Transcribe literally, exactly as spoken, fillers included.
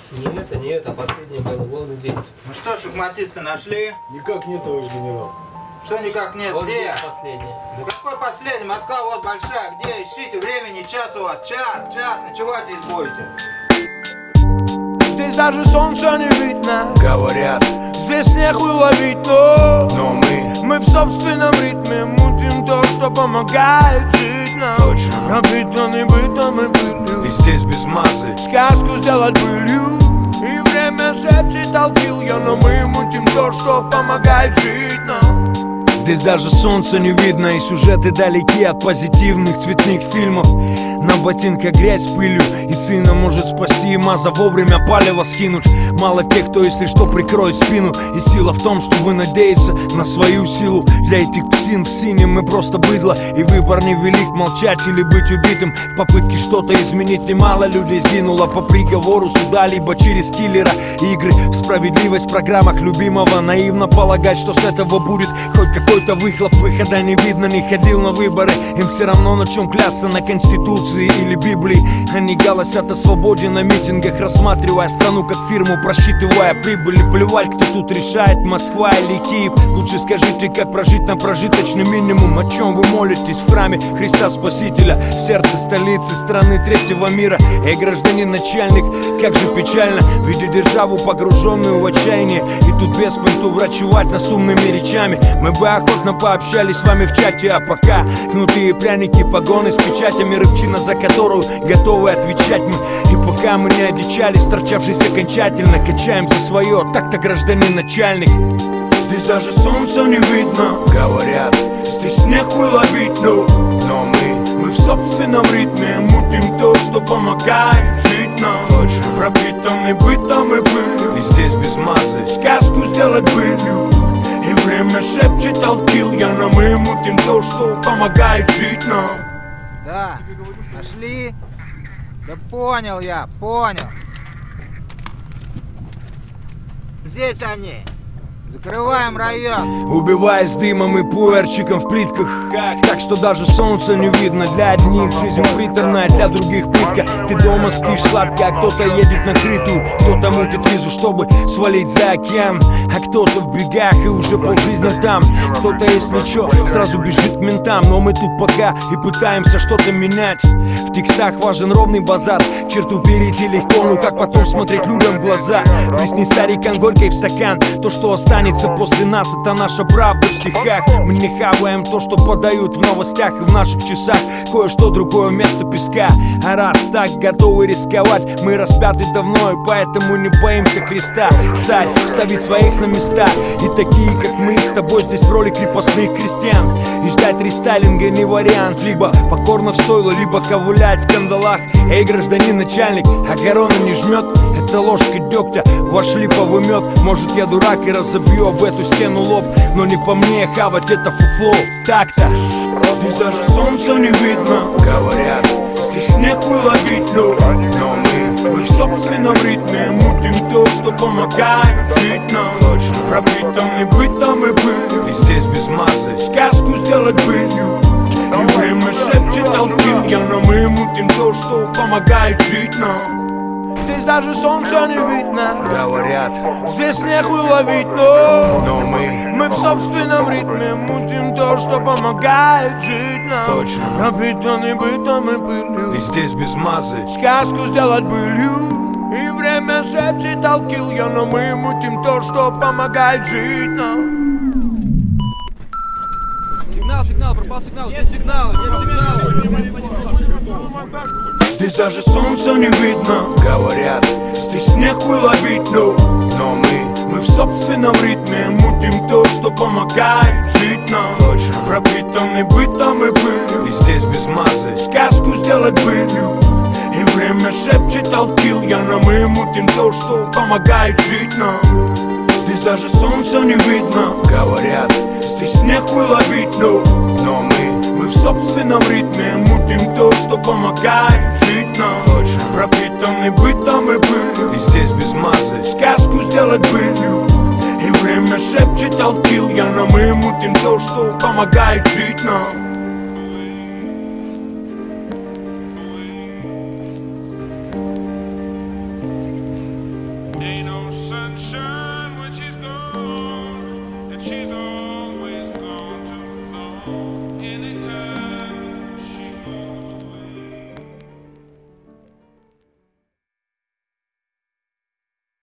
Не это, не это, последний был вот здесь. Ну что, шахматисты нашли? Никак нет, товарищ генерал. Что никак нет? Вот Где? здесь последний. Да какой последний? Москва вот большая. Где? Ищите времени, час у вас. Час, час. Ночевать здесь будете. Здесь даже солнца не видно, говорят. Здесь нехуй ловить, но, но мы Мы в собственном ритме мутим то, что помогает жить нам. Точно. Пропитаны бытом и пылью. И здесь без мазы сказку сделать былью. И время шепчет алкил, но мы мутим то, что помогает жить нам. Здесь даже солнца не видно, и сюжеты далеки от позитивных цветных фильмов. На ботинках грязь с пылью, и сына может спасти, и маза вовремя палево скинуть. Мало тех, кто, если что, прикроет спину. И сила в том, чтобы надеяться на свою силу. Для этих псин в синем мы просто быдло. И выбор невелик, молчать или быть убитым. В попытке что-то изменить немало людей сгинуло по приговору суда, либо через киллера. Игры в справедливость в программах любимого. Наивно полагать, что с этого будет хоть какой-то выхлоп. Выхода не видно, не ходил на выборы. Им все равно на чем клясться, на Конституции или Библии. Они голосят о свободе на митингах, рассматривая страну как фирму, просчитывая прибыли. Плевать, кто тут решает, Москва или Киев. Лучше скажите, как прожить на прожиточный минимум. О чем вы молитесь в храме Христа Спасителя, в сердце столицы страны третьего мира. Эй, гражданин начальник, как же печально видеть державу, погруженную в отчаяние. И тут без понту врачевать нас умными речами. Мы бы охотно пообщались с вами в чате, а пока кнутые пряники, погоны с печатями, рыбчина, за которую готовы отвечать мы. И пока мы не одичали, сторчавшись окончательно, качаем за свое, так-то гражданин начальник. Здесь даже солнца не видно, говорят. Здесь нехуй ловить, но, но мы Мы в собственном ритме мутим то, что помогает жить нам. Точно. Пропитанный бытом и пылью. И здесь без мазы сказку сделать былью. И время шепчет алкил, но мы мутим то, что помогает жить нам. Да, нашли? Да понял я, понял. Здесь они. Закрываем район. Убиваясь дымом и пуэрчиком в плитках. Как? Так что даже солнца не видно. Для одних жизнь приторная, для других пытка. Ты дома спишь сладко, а кто-то едет на крытую. Кто-то мутит визу, чтобы свалить за океан. А кто-то в бегах и уже полжизни там. Кто-то, если чё, сразу бежит к ментам. Но мы тут пока и пытаемся что-то менять. В текстах важен ровный базар. Черту перейти легко, ну как потом смотреть людям в глаза. Плесни старикан горькой в стакан. То, что останется после нас, это наша правда в стихах. Мы не хаваем то, что подают в новостях и в наших часах. Кое-что другое вместо песка. А раз так готовы рисковать, мы распяты давно, и поэтому не боимся креста. Царь ставит своих на места, и такие, как мы, с тобой здесь в роли крепостных крестьян. И ждать рестайлинга не вариант. Либо покорно в стойло, либо ковылять в кандалах. Эй, гражданин начальник, а корона не жмет. Это ложка дегтя, ваш липовый мед. Может, я дурак и разобью об эту стену лоб, но не по мне хавать это фуфло. Так-то. Здесь даже солнца не видно, говорят. Здесь нехуй ловить, но, но мы Мы в собственном ритме мутим то, что помогает жить нам. Точно. Пропитанный бытом и пылью. И здесь без мазы сказку сделать былью. И время шепчет алкил, но мы мутим то, что помогает жить нам. Здесь даже солнца не видно, говорят. Здесь нехуй ловить, но, но мы Мы в собственном ритме мутим то, что помогает жить нам. Точно. Пропитанный бытом и пылью. И здесь без мазы сказку сделать былью. И время шепчет алкил, но мы мутим то, что помогает жить нам. Сигнал, сигнал, пропал сигнал, нет сигнала, нет сигнала. Здесь даже солнца не видно, говорят. Здесь нехуй ловить, но, но мы Мы в собственном ритме мутим то, что помогает жить нам. Точно. Пропитанный бытом и пылью. И здесь без мазы сказку сделать былью. И время шепчет алкил, но мы мутим то, что помогает жить нам. Здесь даже солнца не видно, говорят. Здесь нехуй ловить, но, но мы Мы в собственном ритме мутим то, что помогает жить нам. Точно. Пропитанный бытом и пылью. И здесь без мазы сказку сделать былью. И время шепчет алкил, но мы мутим то, что помогает жить нам. Ain't no sunshine